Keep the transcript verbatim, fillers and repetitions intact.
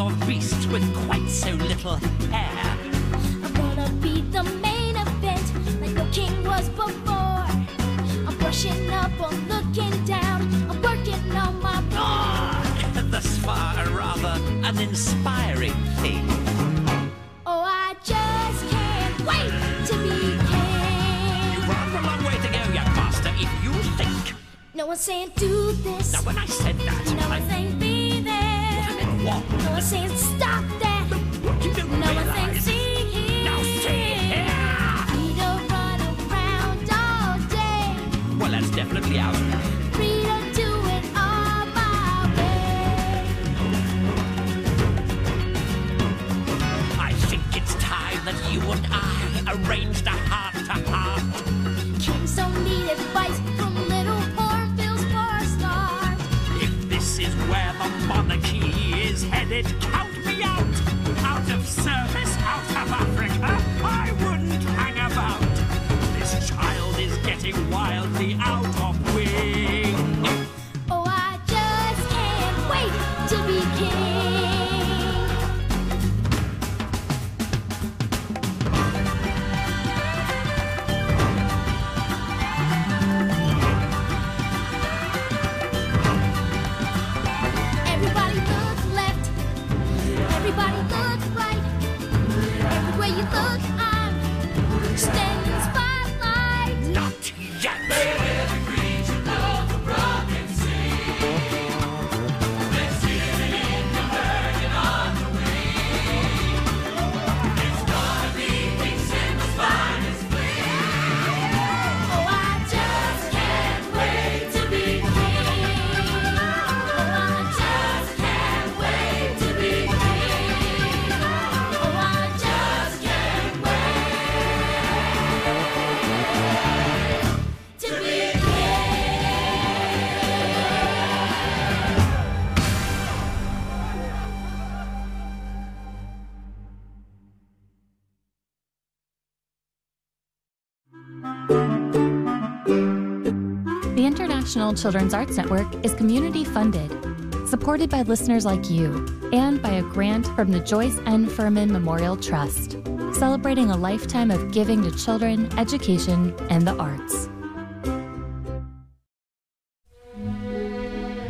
of beasts with quite so little hair. I'm gonna be the main event, like no king was before. I'm brushing up, I'm looking down, I'm working on my Ah, thus far a rather uninspiring thing. Oh, I just can't wait to be king. You've rather a long way to go, young master, if you think. No one's saying do this. Now when I said that, No I one's saying be there. I meant what? No one's saying stop that. What you don't No one's saying realize. see here. Now see here. Free to run around all day. Well, that's definitely out. Free to do it all my way. I think it's time that you and I arranged a heart-to-heart. Kings don't need advice from little hornbills for a start. If this is where the monarchy is headed, count me out. Out of service, out of Africa, I wouldn't hang about. This child is getting wildly out of wing. Oh, I just can't wait to be king. Everybody look left. Everybody look right. Everywhere you look, I'm standing spotlight. Not yet. Oh, I just can't wait to be king. Oh, I just can't wait to be king. Oh, I just can't wait to be king. The International Children's Arts Network is community funded, supported by listeners like you, and by a grant from the Joyce N. Furman Memorial Trust, celebrating a lifetime of giving to children, education, and the arts.